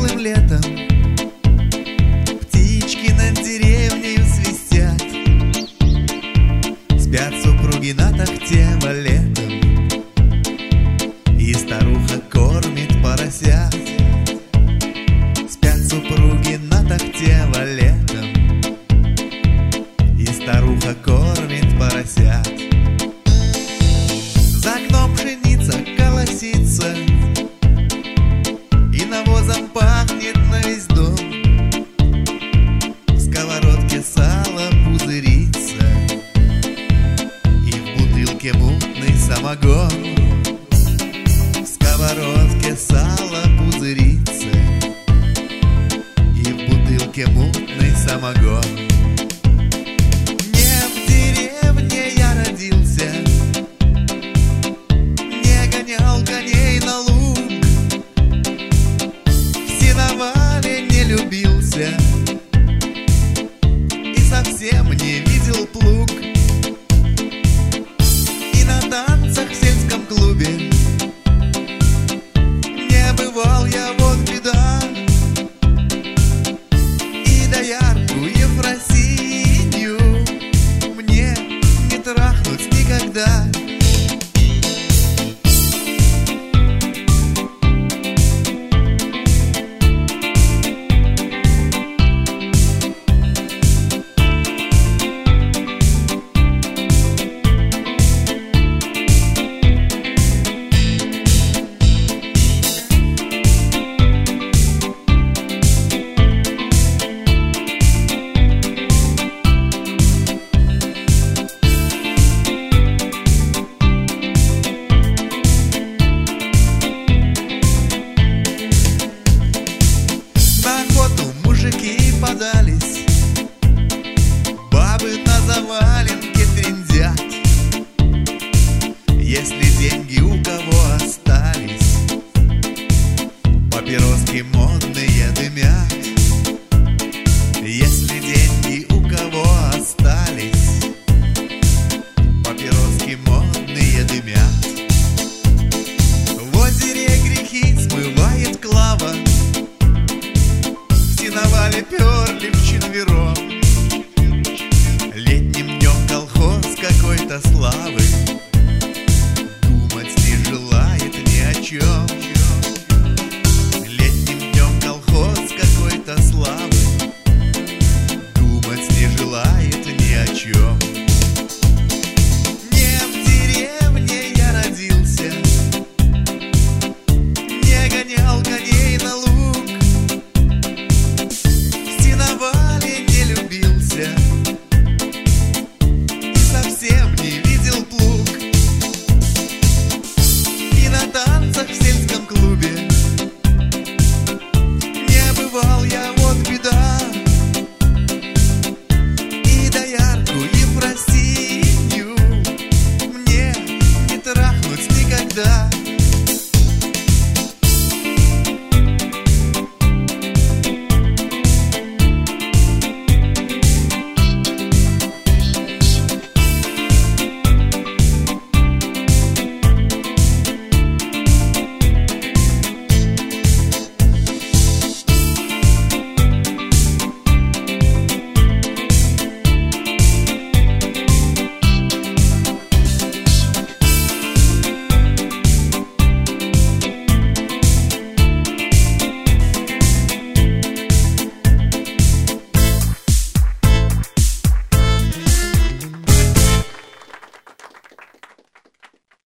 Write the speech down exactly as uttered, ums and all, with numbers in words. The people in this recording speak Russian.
теплым летом птички над деревнею свистят. Спят супруги на тахте валетом, и старуха кормит поросят. Спят супруги на тахте валетом, и старуха кормит поросят. За окном пшеница колосится, и навозом пахнет на весь дом. В сковородке сало пузырится, и в бутылке мутный самогон. В сковородке сало пузырится, и в бутылке мутный самогон. Не в деревне я родился, не гонял коней на луг, в сеновале не любился и совсем не видел плуг. И на танцах в сельском клубе не бывал я, вот беда. И доярку Ефросинью мне не трахнуть никогда. Мужики подались, бабы на заваленке трындят. Если деньги у кого остались, папироски модные дымят. Если деньги у кого остались, папироски модные дымят. В озере грехи смывает Клава, сеновале перли вчетвером. Летним днем колхоз какой-то славы